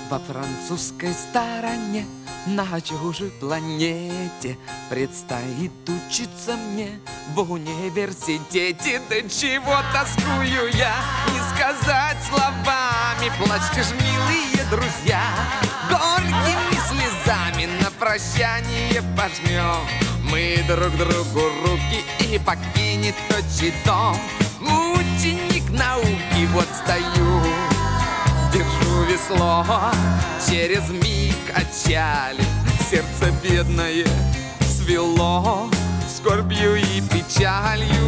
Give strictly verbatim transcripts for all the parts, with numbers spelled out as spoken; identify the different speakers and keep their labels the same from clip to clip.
Speaker 1: Во французской стороне, на чужой планете, предстоит учиться мне в университете. Да чего тоскую я, не сказать словами. Плачьте ж, милые друзья, горькими слезами на прощание пожмем мы друг другу руки, и покинет отчий дом мученик науки. Вот стою, держу весло, через миг отчали, сердце бедное свело скорбью и печалью.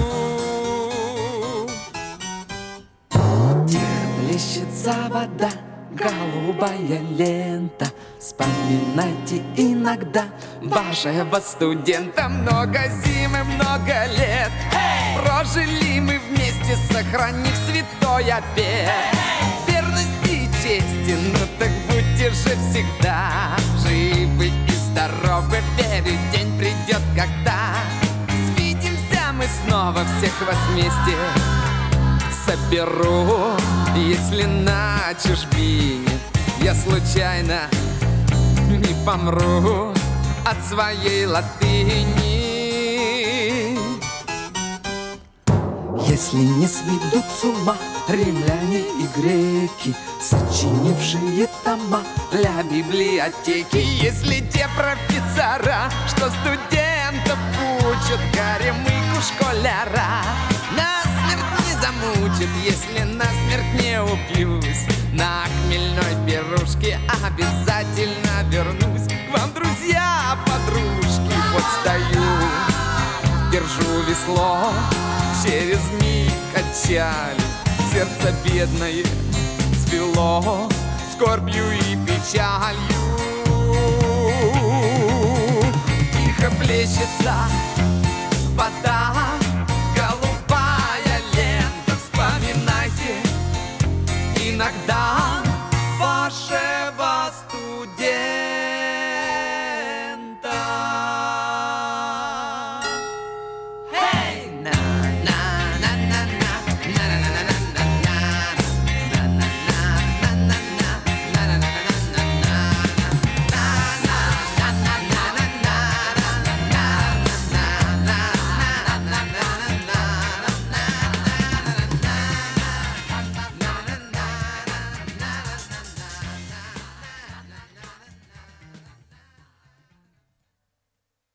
Speaker 1: Плещется вода, голубая лента. Вспоминайте иногда вашего студента. Много зим и много лет hey! Прожили мы вместе, сохранив святой обет hey! Верности и чести, ну так будьте же всегда живы и здоровы. Верю, день придет, когда свидимся мы снова, всех вас вместе соберу. Если на чужбине я случайно не помру от своей латыни, если не сведут с ума римляне и греки, сочинившие тома для библиотеки, если те профессора, что студентов учат горемыку школяра, насмерть не замучат, если насмерть не упьюсь. На хмельной пирушке обязательно вернусь к вам, друзья, подружки. Вот стою, держу весло, через миг отчали, сердце бедное свело скорбью и печалью. Тихо плещется